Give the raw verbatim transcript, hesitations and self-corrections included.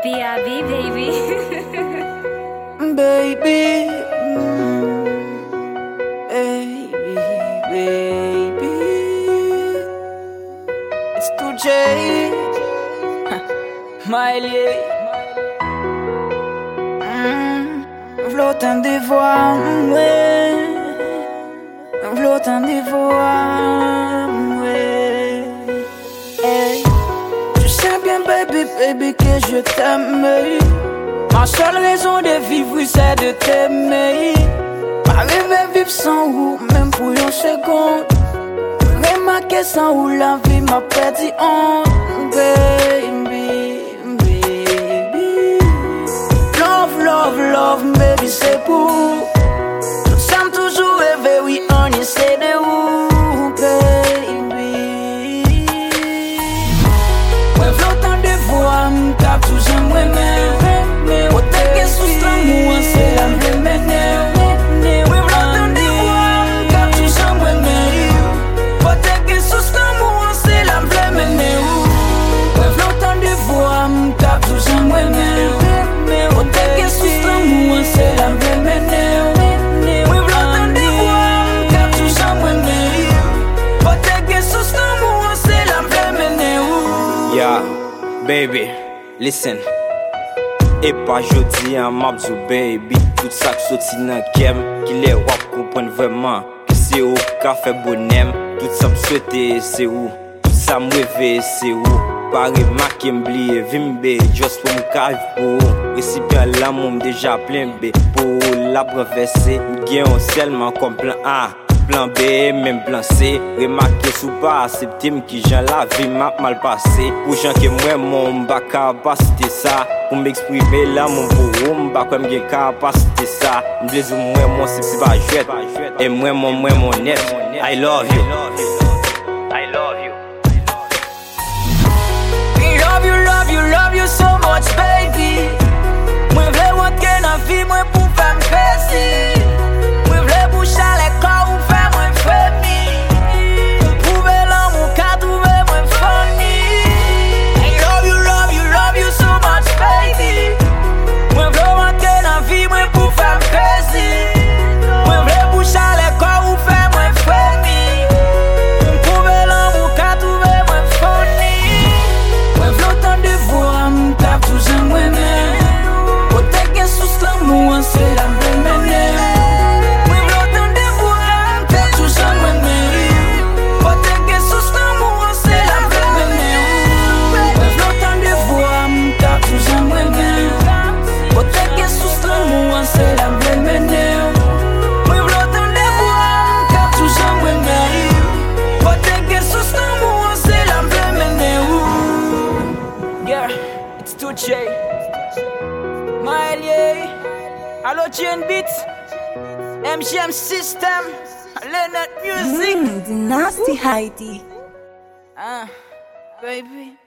B I B, baby. Baby, mm, baby, baby. It's two J, Miley. Mm, V'l'autant des voix, ouais. V'l'autant des voix, ouais. Hey. Tu sais bien, baby, baby, que je t'aime. Ma seule raison de vivre, c'est de t'aimer. Pas rêver vivre sans vous, même pour une seconde. Remarquer sans vous, la vie m'a perdu honte. Baby, baby. Love, love, love, baby, c'est pour. Nous sommes toujours rêvés, oui, on essaie de vous, baby. Ouais, flottant de voix, m'tap toujours moi-même. C'est la vraie manière. Oui, v'l'autant des voix, m'tap toujours moi-même. Peut-être que sous l'amour, c'est la vraie manière. Oui, v'l'autant des voix, m'tap toujours moi-même. Peut-être que sous l'amour, c'est la vraie manière. Oui, v'l'autant des voix, m'tap toujours moi-même. Peut-être que sous l'amour, c'est la vraie manière. Yeah, baby, listen. Et pas jodi an mabzou baby. Tout ça qui sorti nan kem, qui les wap comprendre vraiment que c'est ou ka fait bonheur. Tout ça me souhaiter c'est où, tout ça me rêver c'est où. Pas remarquer m'blier vimbe, just pour m'carive pour. Récipient l'amour déjà plein B. Pour la traverser, m'gain seulement comme plan A. Plan B, même plan C. Remarquez sous pas accepter qui j'en la vie m'a mal passé. Pour gens que moi mon bac capacité ça. Pour m'exprimer l'amour pour vous, m'bak comme gen capacité ça. M'blaise ou moi mon c'est pas jouet. Et moi mon moi mon net. I love you. I love you. I love you, love you, love you so much, baby. Moi v'le want que nan vie moi pour faire m'plaisir. Moi v'le pour chalet corps ou faire moi famille. Pour prouver l'amour qu'a trouvé moi funny. I love you, love you, love you so much, baby. Moi v'le want que nan vie moi pour faire m'plaisir. Moi v'le pour chalet corps ou faire moi famille. Pour prouver l'amour qu'a trouvé moi funny. Moi v'le autant de voix, m'tap toujours moi-même. Peut-être que sous l'amour, c'est la vraie manière. Oui, v'l'autant de voix, m'tap toujours moi-même. Peut-être que sous l'amour, c'est la vraie manière. Oui, v'l'autant de voix, m'tap toujours moi-même. Peut-être que sous l'amour, c'est la vraie manière. Oui, v'l'autant de voix, m'tap toujours moi-même. Peut-être que sous l'amour, c'est la vraie manière. Yeah, it's two J. Miley, Allo Jane Beats, M G M System, Leonard Music. Mm, the nasty Heidi. Ah, baby.